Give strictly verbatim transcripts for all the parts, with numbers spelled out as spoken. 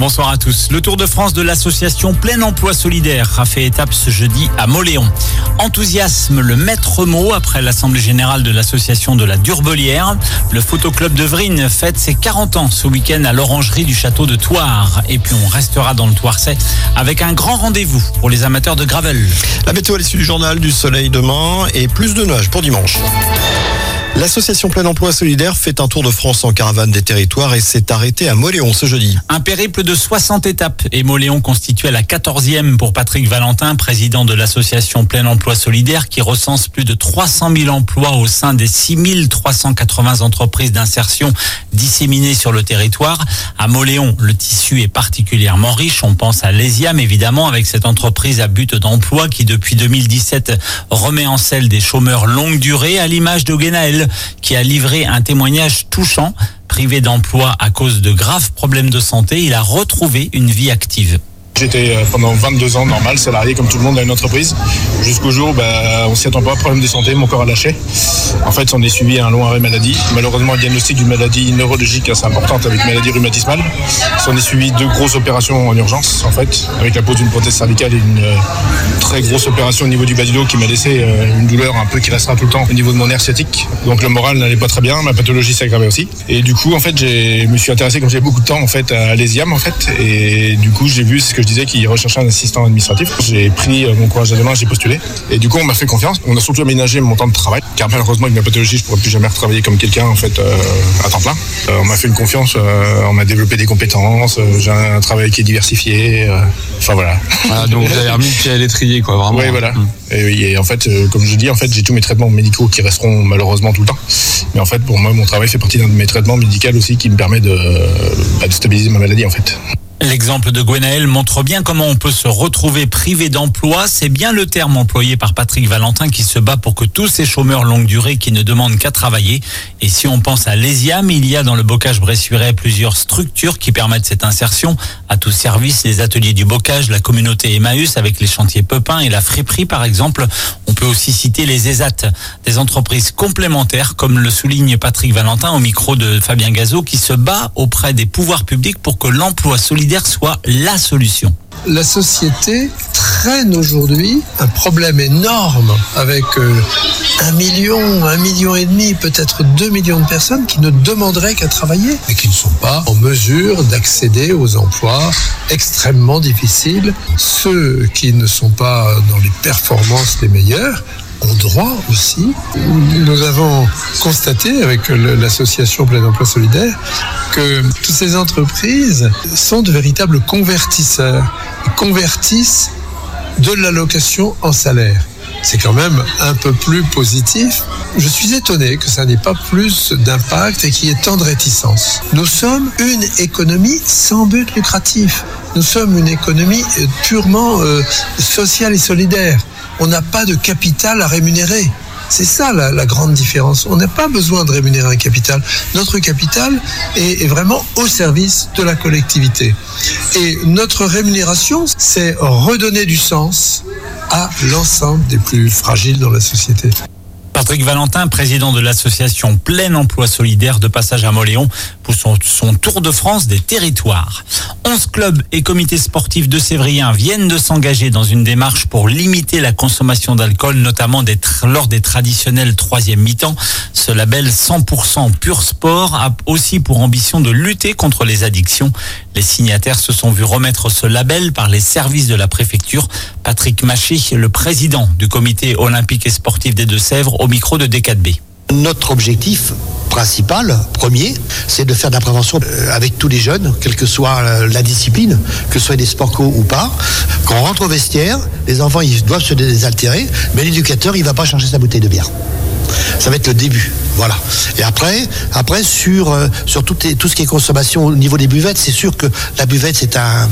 bonsoir à tous. Le Tour de France de l'association Plein Emploi Solidaire a fait étape ce jeudi à Mauléon. Enthousiasme, le maître mot après l'assemblée générale de l'association de la Durbelière. Le photoclub de Vrines fête ses quarante ans ce week-end à l'orangerie du château de Thouars. Et puis on restera dans le Thouarçais avec un grand rendez-vous pour les amateurs de gravel. La météo à l'issue du journal, du soleil demain et plus de neige pour dimanche. L'association Plein Emploi Solidaire fait un tour de France en caravane des territoires et s'est arrêtée à Mauléon ce jeudi. Un périple de soixante étapes et Mauléon constituait la quatorzième pour Patrick Valentin, président de l'association Plein Emploi Solidaire qui recense plus de trois cent mille emplois au sein des six mille trois cent quatre-vingts entreprises d'insertion disséminées sur le territoire. À Mauléon, le tissu est particulièrement riche. On pense à l'Esiam évidemment avec cette entreprise à but d'emploi qui depuis deux mille dix-sept remet en selle des chômeurs longue durée à l'image de Gwenaël qui a livré un témoignage touchant. Privé d'emploi à cause de graves problèmes de santé, il a retrouvé une vie active. J'étais pendant vingt-deux ans normal, salarié comme tout le monde à une entreprise, jusqu'au jour où bah, on s'y attend pas, problème de santé, mon corps a lâché. En fait, on est suivi à un long arrêt maladie. Malheureusement, le diagnostic d'une maladie neurologique assez importante avec une maladie rhumatismale. On est suivi deux grosses opérations en urgence, en fait, avec la pose d'une prothèse cervicale et une euh, très grosse opération au niveau du bas du dos qui m'a laissé euh, une douleur un peu qui restera tout le temps au niveau de mon nerf sciatique. Donc le moral n'allait pas très bien, ma pathologie s'est aggravée aussi. Et du coup, en fait, je me suis intéressé, comme j'ai beaucoup de temps, en fait, à l'Esiam, en fait. Et du coup, j'ai vu ce que je disais qui recherchait un assistant administratif. J'ai pris mon courage à deux mains, j'ai postulé. Et du coup, on m'a fait confiance. On a surtout aménagé mon temps de travail. Car malheureusement, avec ma pathologie, je ne pourrais plus jamais retravailler comme quelqu'un, en fait, euh, à temps plein. Euh, on m'a fait une confiance, euh, on m'a développé des compétences, euh, j'ai un travail qui est diversifié. Euh, enfin, voilà. Ah, donc, vous avez remis le pied à l'étrier, quoi, vraiment. Oui, voilà. Mmh. Et, et en fait, euh, comme je dis, en fait, j'ai tous mes traitements médicaux qui resteront malheureusement tout le temps. Mais en fait, pour moi, mon travail fait partie d'un de mes traitements médicaux aussi qui me permet de, bah, de stabiliser ma maladie, en fait. L'exemple de Gwenaël montre bien comment on peut se retrouver privé d'emploi. C'est bien le terme employé par Patrick Valentin qui se bat pour que tous ces chômeurs longue durée qui ne demandent qu'à travailler. Et si on pense à l'Esiam, il y a dans le bocage bressuirais plusieurs structures qui permettent cette insertion. À tout service, les ateliers du bocage, la communauté Emmaüs avec les chantiers Pepin et la friperie par exemple. On peut aussi citer les ESAT, des entreprises complémentaires comme le souligne Patrick Valentin au micro de Fabien Gazot qui se bat auprès des pouvoirs publics pour que l'emploi solidaire soit la solution. La société traîne aujourd'hui un problème énorme avec euh, un million, un million et demi, peut-être deux millions de personnes qui ne demanderaient qu'à travailler et qui ne sont pas en mesure d'accéder aux emplois extrêmement difficiles. Ceux qui ne sont pas dans les performances les meilleures ont droit aussi. Nous avons constaté avec l'association Plein Emploi Solidaire que toutes ces entreprises sont de véritables convertisseurs. Ils convertissent de l'allocation en salaire. C'est quand même un peu plus positif. Je suis étonné que ça n'ait pas plus d'impact et qu'il y ait tant de réticence. Nous sommes une économie sans but lucratif. Nous sommes une économie purement euh, sociale et solidaire. On n'a pas de capital à rémunérer. C'est ça la, la grande différence. On n'a pas besoin de rémunérer un capital. Notre capital est, est vraiment au service de la collectivité. Et notre rémunération, c'est redonner du sens à l'ensemble des plus fragiles dans la société. Patrick Valentin, président de l'association Plein Emploi Solidaire de passage à Mauléon pour son, son tour de France des territoires. onze clubs et comités sportifs de Sévrien viennent de s'engager dans une démarche pour limiter la consommation d'alcool, notamment des tr- lors des traditionnels troisième mi-temps. Ce label cent pour cent pur sport a aussi pour ambition de lutter contre les addictions. Les signataires se sont vus remettre ce label par les services de la préfecture. Patrick Maché, le président du comité olympique et sportif des Deux-Sèvres, au micro de D quatre B. Notre objectif principal, premier, c'est de faire de la prévention avec tous les jeunes, quelle que soit la discipline, que ce soit des sports co ou pas. Quand on rentre au vestiaire, les enfants ils doivent se désaltérer, mais l'éducateur il va pas chercher sa bouteille de bière. Ça va être le début, voilà. Et après, après sur euh, sur tout, les, tout ce qui est consommation au niveau des buvettes, c'est sûr que la buvette c'est un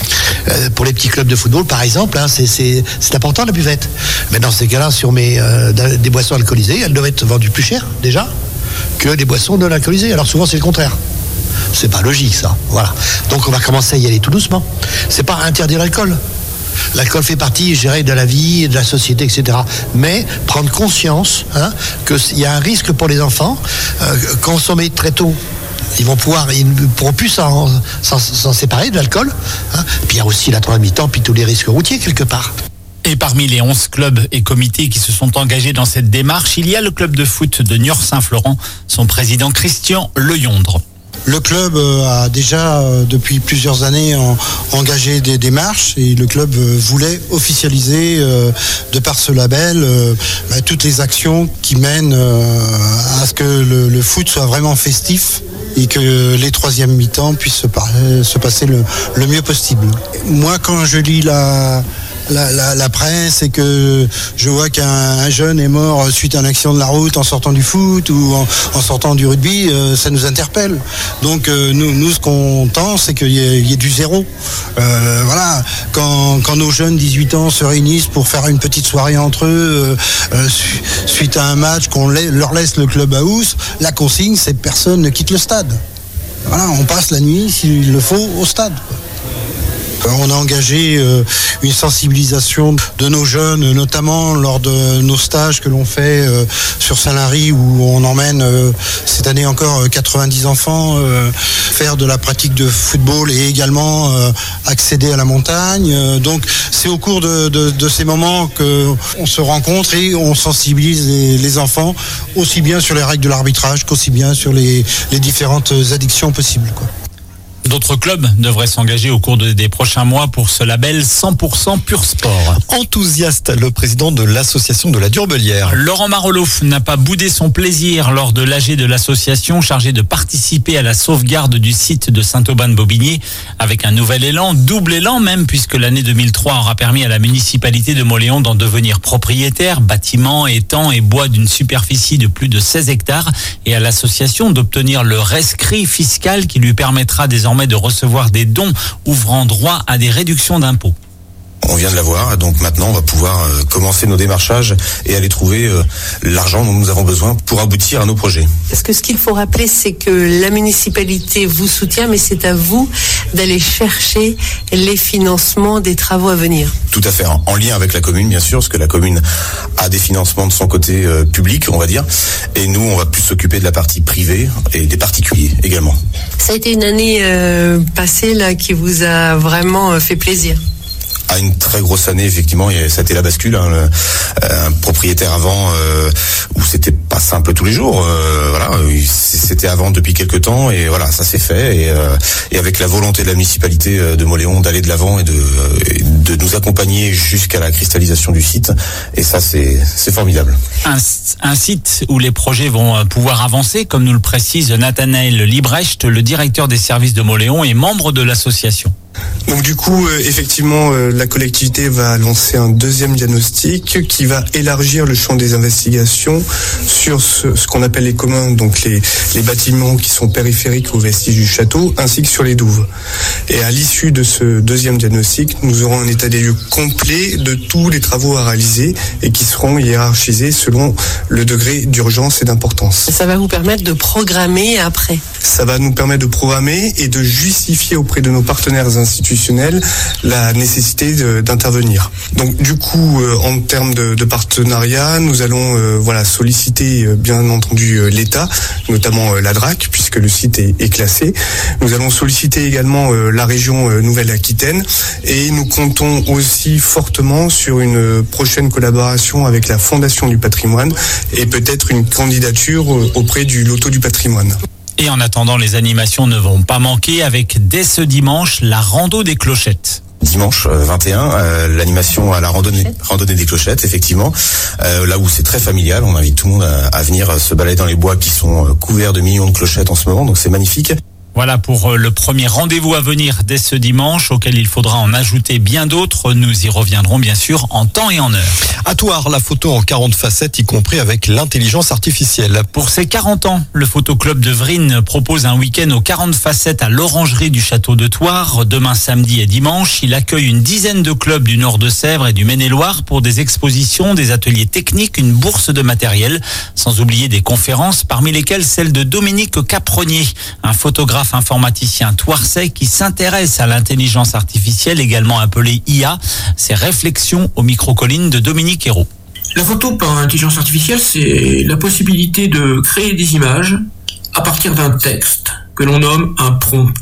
euh, pour les petits clubs de football par exemple, hein, c'est c'est c'est important la buvette. Mais dans ces cas-là, si on met euh, des boissons alcoolisées, elles doivent être vendues plus cher déjà que les boissons non alcoolisées. Alors souvent c'est le contraire. C'est pas logique ça, voilà. Donc on va commencer à y aller tout doucement. C'est pas interdire l'alcool. L'alcool fait partie, je dirais, de la vie, de la société, et cetera. Mais prendre conscience hein, qu'il y a un risque pour les enfants, euh, consommer très tôt. Ils vont pouvoir, ils ne pourront plus s'en, s'en, s'en séparer de l'alcool. Hein. Puis il y a aussi la troisième mi-temps, puis tous les risques routiers quelque part. Et parmi les onze clubs et comités qui se sont engagés dans cette démarche, il y a le club de foot de Niort-Saint-Florent, son président Christian Leyondre. Le club a déjà, depuis plusieurs années, engagé des démarches et le club voulait officialiser, de par ce label, toutes les actions qui mènent à ce que le, le foot soit vraiment festif et que les troisièmes mi-temps puissent se, par- se passer le, le mieux possible. Moi, quand je lis la... La, la, la presse et que je vois qu'un un jeune est mort suite à un accident de la route en sortant du foot ou en, en sortant du rugby, euh, ça nous interpelle. Donc euh, nous, nous, ce qu'on tend, c'est qu'il y ait, il y ait du zéro. Euh, voilà, quand, quand nos jeunes dix-huit ans se réunissent pour faire une petite soirée entre eux euh, euh, suite à un match, qu'on la, leur laisse le clubhouse, la consigne, c'est que personne ne quitte le stade. Voilà, on passe la nuit, s'il le faut, au stade. On a engagé euh, une sensibilisation de nos jeunes, notamment lors de nos stages que l'on fait euh, sur Saint-Lary, où on emmène euh, cette année encore quatre-vingt-dix enfants euh, faire de la pratique de football et également euh, accéder à la montagne. Euh, donc c'est au cours de, de, de ces moments qu'on se rencontre et on sensibilise les, les enfants aussi bien sur les règles de l'arbitrage qu'aussi bien sur les, les différentes addictions possibles, quoi. D'autres clubs devraient s'engager au cours de, des prochains mois pour ce label cent pour cent Pur Sport. Enthousiaste, le président de l'association de la Durbelière. Laurent Marolleau n'a pas boudé son plaisir lors de l'A G de l'association chargée de participer à la sauvegarde du site de Saint-Aubin-de-Bobigny avec un nouvel élan, double élan même, puisque l'année deux mille trois aura permis à la municipalité de Mauléon d'en devenir propriétaire, bâtiments, étangs et bois d'une superficie de plus de seize hectares et à l'association d'obtenir le rescrit fiscal qui lui permettra désormais de recevoir des dons ouvrant droit à des réductions d'impôts. On vient de l'avoir, donc maintenant on va pouvoir euh, commencer nos démarchages et aller trouver euh, l'argent dont nous avons besoin pour aboutir à nos projets. Parce que ce qu'il faut rappeler, c'est que la municipalité vous soutient, mais c'est à vous d'aller chercher les financements des travaux à venir. Tout à fait, en, en lien avec la commune bien sûr, parce que la commune a des financements de son côté euh, public, on va dire, et nous on va plus s'occuper de la partie privée et des particuliers également. Ça a été une année euh, passée là qui vous a vraiment euh, fait plaisir. À une très grosse année, effectivement, ça a été la bascule. Hein, le, un propriétaire avant euh, où c'était pas simple tous les jours. Euh, voilà, c'était avant depuis quelques temps et voilà, ça s'est fait. Et, euh, et avec la volonté de la municipalité de Mauléon d'aller de l'avant et de, de nous accompagner jusqu'à la cristallisation du site. Et ça, c'est, c'est formidable. Un, un site où les projets vont pouvoir avancer, comme nous le précise Nathanaël Librecht, le directeur des services de Mauléon et membre de l'association. Donc du coup, euh, effectivement, euh, la collectivité va lancer un deuxième diagnostic qui va élargir le champ des investigations sur ce, ce qu'on appelle les communs, donc les, les bâtiments qui sont périphériques aux vestiges du château, ainsi que sur les douves. Et à l'issue de ce deuxième diagnostic, nous aurons un état des lieux complet de tous les travaux à réaliser et qui seront hiérarchisés selon le degré d'urgence et d'importance. Ça va vous permettre de programmer après. Ça va nous permettre de programmer et de justifier auprès de nos partenaires institutionnels la nécessité de, d'intervenir. Donc du coup, euh, en termes de, de partenariat, nous allons euh, voilà solliciter euh, bien entendu euh, l'État, notamment euh, la D R A C, puisque le site est, est classé. Nous allons solliciter également euh, la région euh, Nouvelle-Aquitaine et nous comptons aussi fortement sur une prochaine collaboration avec la Fondation du patrimoine et peut-être une candidature euh, auprès du Loto du patrimoine. Et en attendant, les animations ne vont pas manquer avec dès ce dimanche la rando des clochettes. Dimanche vingt et un, euh, l'animation à la randonnée, randonnée des clochettes, effectivement, euh, là où c'est très familial, on invite tout le monde à, à venir se balader dans les bois qui sont couverts de millions de clochettes en ce moment, donc c'est magnifique. Voilà pour le premier rendez-vous à venir dès ce dimanche, auquel il faudra en ajouter bien d'autres. Nous y reviendrons bien sûr en temps et en heure. À Thouars, la photo en quarante facettes, y compris avec l'intelligence artificielle. Pour ses quarante ans, le photoclub de Vrines propose un week-end aux quarante facettes à l'orangerie du château de Thouars. Demain samedi et dimanche, il accueille une dizaine de clubs du Nord de Sèvres et du Maine-et-Loire pour des expositions, des ateliers techniques, une bourse de matériel, sans oublier des conférences, parmi lesquelles celle de Dominique Capronnier, un photographe informaticien thouarsais qui s'intéresse à l'intelligence artificielle, également appelée I A. Ses réflexions au micro-colline de Dominique Hérault. La photo par intelligence artificielle, c'est la possibilité de créer des images à partir d'un texte que l'on nomme un prompt.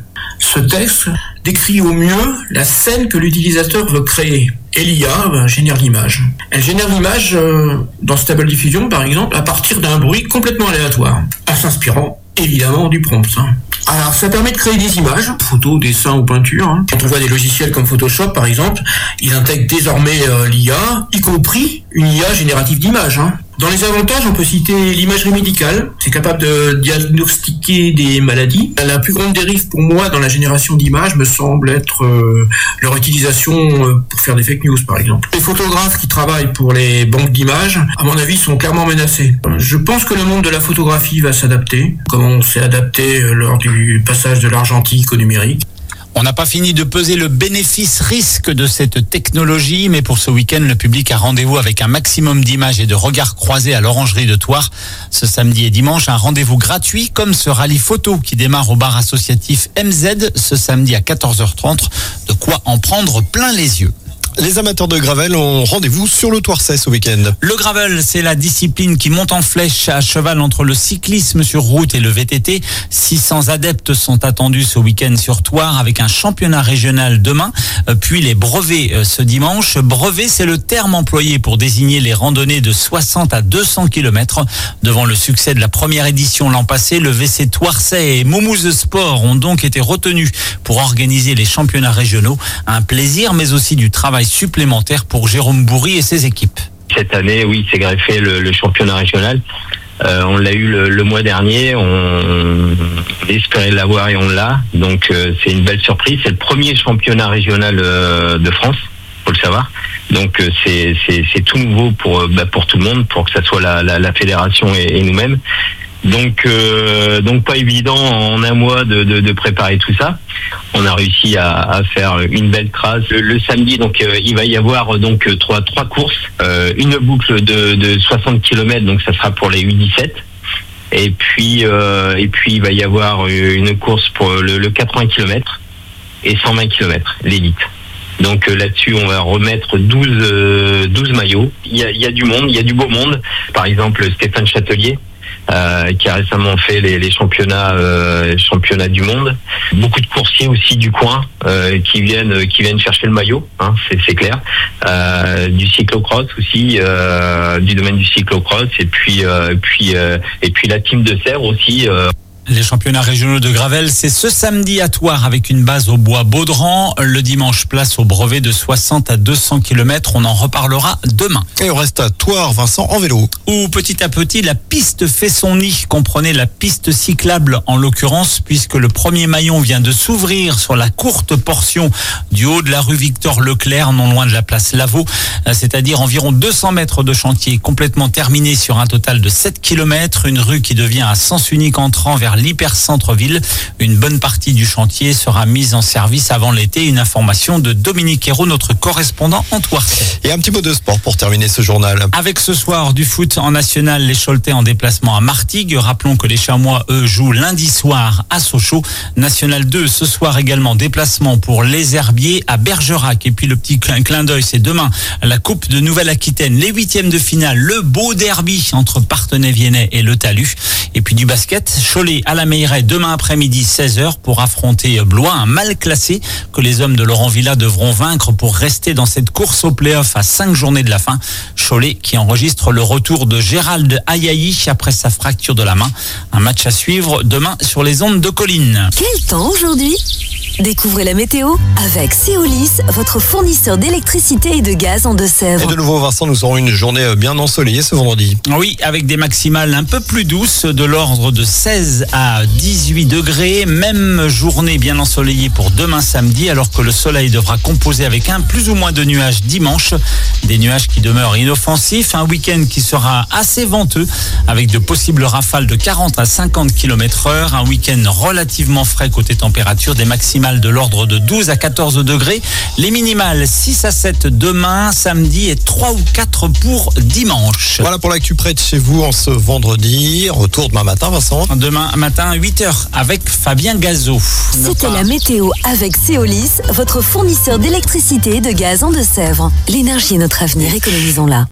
Ce texte décrit au mieux la scène que l'utilisateur veut créer. Et l'I A ben, génère l'image. Elle génère l'image euh, dans Stable Diffusion, par exemple, à partir d'un bruit complètement aléatoire, en s'inspirant évidemment du prompt. Hein. Alors, ça permet de créer des images, photos, dessins ou peintures. Hein. Quand on voit des logiciels comme Photoshop, par exemple, ils intègrent désormais euh, l'I A, y compris une I A générative d'images. Hein. Dans les avantages, on peut citer l'imagerie médicale. C'est capable de diagnostiquer des maladies. La plus grande dérive pour moi dans la génération d'images me semble être euh, leur utilisation euh, pour faire des fake news, par exemple. Les photographes qui travaillent pour les banques d'images, à mon avis, sont clairement menacés. Je pense que le monde de la photographie va s'adapter, comme on s'est adapté lors du passage de l'argentique au numérique. On n'a pas fini de peser le bénéfice-risque de cette technologie, mais pour ce week-end, le public a rendez-vous avec un maximum d'images et de regards croisés à l'Orangerie de Thouars. Ce samedi et dimanche, un rendez-vous gratuit comme ce rallye photo qui démarre au bar associatif M Z ce samedi à quatorze heures trente. De quoi en prendre plein les yeux. Les amateurs de gravel ont rendez-vous sur le Thouarçais ce week-end. Le gravel, c'est la discipline qui monte en flèche à cheval entre le cyclisme sur route et le V T T. six cents adeptes sont attendus ce week-end sur Thouars avec un championnat régional demain, puis les brevets ce dimanche. Brevet, c'est le terme employé pour désigner les randonnées de soixante à deux cents kilomètres. Devant le succès de la première édition l'an passé, le V C Thouarçais et Moumouze Sport ont donc été retenus pour organiser les championnats régionaux. Un plaisir, mais aussi du travail supplémentaire pour Jérôme Bourri et ses équipes. Cette année, oui, c'est greffé le, le championnat régional. Euh, on l'a eu le, le mois dernier, on, on espérait l'avoir et on l'a. Donc euh, c'est une belle surprise. C'est le premier championnat régional euh, de France, faut le savoir. Donc euh, c'est, c'est, c'est tout nouveau pour, bah, pour tout le monde, pour que ça soit la, la, la fédération et, et nous-mêmes. Donc, euh, donc pas évident en un mois de, de, de préparer tout ça. On a réussi à, à faire une belle trace. Le, le samedi, donc euh, il va y avoir donc trois trois courses, euh, une boucle de, de soixante kilomètres, donc ça sera pour les U dix-sept. Et puis euh, et puis il va y avoir une course pour le, le quatre-vingts kilomètres et cent vingt kilomètres, l'élite. Donc euh, là-dessus, on va remettre douze, euh, douze maillots. Il y a, il y a du monde, il y a du beau monde. Par exemple, Stéphane Châtelier. Euh, qui a récemment fait les, les championnats euh, championnats du monde. Beaucoup de coursiers aussi du coin euh, qui viennent qui viennent chercher le maillot, hein, c'est, c'est clair. Euh, du cyclocross aussi, euh, du domaine du cyclocross et puis euh, puis euh, et puis la team de Sèvres aussi. Euh. Les championnats régionaux de gravel, c'est ce samedi à Thouars avec une base au bois Baudran. Le dimanche, place au brevet de soixante à deux cents kilomètres. On en reparlera demain. Et on reste à Thouars, Vincent, en vélo. Où petit à petit, la piste fait son nid. Comprenez la piste cyclable en l'occurrence, puisque le premier maillon vient de s'ouvrir sur la courte portion du haut de la rue Victor Leclerc, non loin de la place Lavaux. C'est-à-dire environ deux cents mètres de chantier complètement terminé sur un total de sept kilomètres. Une rue qui devient à sens unique entrant vers l'hyper-centre-ville. Une bonne partie du chantier sera mise en service avant l'été. Une information de Dominique Hérault, notre correspondant en Thouars. Et un petit mot de sport pour terminer ce journal. Avec ce soir du foot en national, les Choletais en déplacement à Martigues. Rappelons que les Chamois, eux, jouent lundi soir à Sochaux. National deux, ce soir également, déplacement pour les Herbiers à Bergerac. Et puis le petit clin, clin d'œil, c'est demain la Coupe de Nouvelle-Aquitaine. Les huitièmes de finale, le beau derby entre Parthenay-Viennet et le Talus. Et puis du basket, Cholet à la Meilleraie demain après-midi seize heures pour affronter Blois, un mal classé que les hommes de Laurent Villa devront vaincre pour rester dans cette course au play-off à cinq journées de la fin. Cholet qui enregistre le retour de Gérald Ayayi après sa fracture de la main. Un match à suivre demain sur les ondes de Colline. Quel temps aujourd'hui ? Découvrez la météo avec Céolis, votre fournisseur d'électricité et de gaz en Deux-Sèvres. Et de nouveau, Vincent, nous aurons une journée bien ensoleillée ce vendredi. Oui, avec des maximales un peu plus douces, de l'ordre de seize à dix-huit degrés. Même journée bien ensoleillée pour demain samedi, alors que le soleil devra composer avec un plus ou moins de nuages dimanche. Des nuages qui demeurent inoffensifs. Un week-end qui sera assez venteux, avec de possibles rafales de quarante à cinquante kilomètres heure. Un week-end relativement frais côté température, des maximales de l'ordre de douze à quatorze degrés. Les minimales six à sept demain, samedi et trois ou quatre pour dimanche. Voilà pour l'actu près de chez vous en ce vendredi. Retour demain matin, Vincent. Demain matin, huit heures avec Fabien Gazot. C'était la météo avec Céolis, votre fournisseur d'électricité et de gaz en Deux-Sèvres. L'énergie est notre avenir, économisons-la.